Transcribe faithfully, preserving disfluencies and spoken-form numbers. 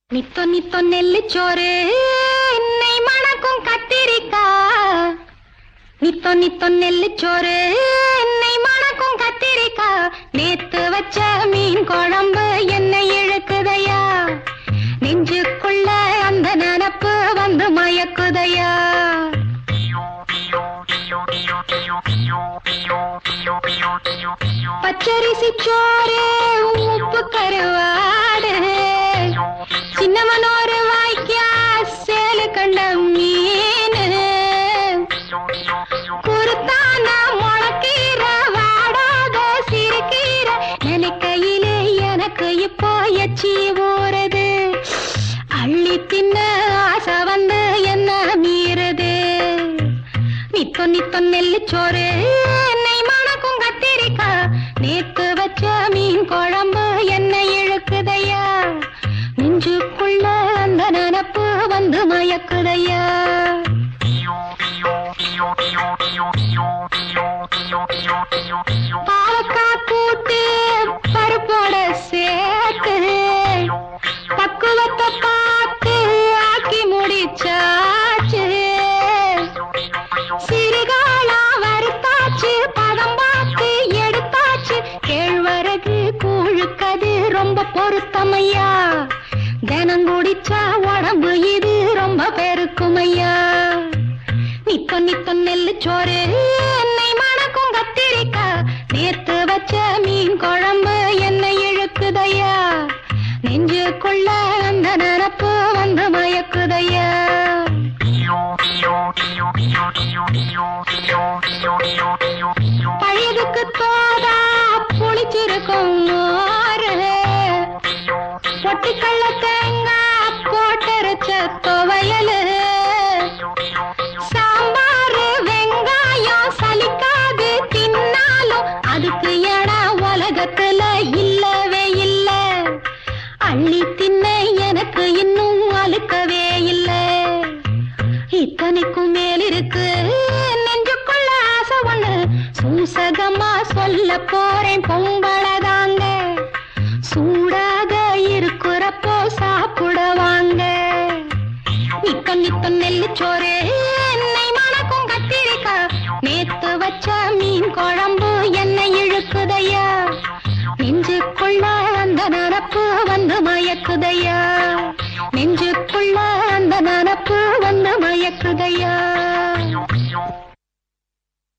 நித்தோ நித்தோ நெல்லிச்சோறு என்னை மணக்கும் கத்திரிக்கா. நித்தோ நித்தோ நெல்லிச்சோறு என்னை மணக்கும் கத்திரிக்கா. நேத்து வச்ச மீன் குழம்பு என்னை இழுக்குதையா. நெஞ்சுக்குள்ள அந்த நினப்பு வந்து மயக்குதையா. பச்சரிசி சோறு உப்பு கருவாடு சின்னமனோரு வாய்க்கா சேலு கண்ட மீன் குருத்தான முளக்கீர வாடாத சிறுகீர நினைக்கையிலே எனக்கு இப்போ எச்சி ஊறுது. அள்ளி தின்ன ஆசை வந்து என்ன மீறுது. நித்தோ நித்தோ நெல்லிச்சோறு என்னை மணக்கும் கத்திரிக்கா. நேத்து வச்ச மீன் குழம்பு என்னை இழுக்குதையா. நெஞ்சுக்குள்ள அந்த நினப்பு வந்து மயக்குதையா. பாவக்கா கூட்டு பருப்போட சேர்த்து பக்குவத்தை பார்த்து ஆக்கி முடிச்சாச்சு. சிறுகாலா வறுத்தாச்சு பதம் பார்த்து எடுத்தாச்சு. கேழ்வரகு கூழுக்கது ரொம்ப பொருத்தமையா. தினம் குடிச்சா உடம்பு இது ரொம்ப பெருக்குமையா. நித்தோ நித்தோ நெல்லிச்சோறு என்னை மணக்கும் கத்திரிக்கா. நேத்து வச்ச மீன் குழம்பு என்னை இழுக்குதையா. நெஞ்சுக்குள்ள அந்த நினப்பு வந்து மயக்குதையா. பழையதுக்கு தோதா புளிச்சிருக்கும் மோரு பொட்டுக்கல்ல தேங்காய் போட்டரைச்ச துவையலு சாம்பாரு வெங்காயம் சலிக்காது தின்னாலும் அதுக்கு எடா உலகத்துல இல்லவே இல்ல. அள்ளி தின்ன எனக்கு இன்னும் அழுக்கவே இல்ல. இத்தனைக்கும் மேல் இருக்கு நெஞ்சுக்குள்ள ஆசை ஒண்ணு. சூசகமா சொல்ல போறேன் பொம்பளதாங்க. சூடாக இருக்கிறப்போ சாப்பிட வாங்க. நித்தோ நித்தோ நெல்லிச்சோறு என்னை மணக்கும் கத்திரிக்கா. நேத்து வச்ச மீன் குழம்பு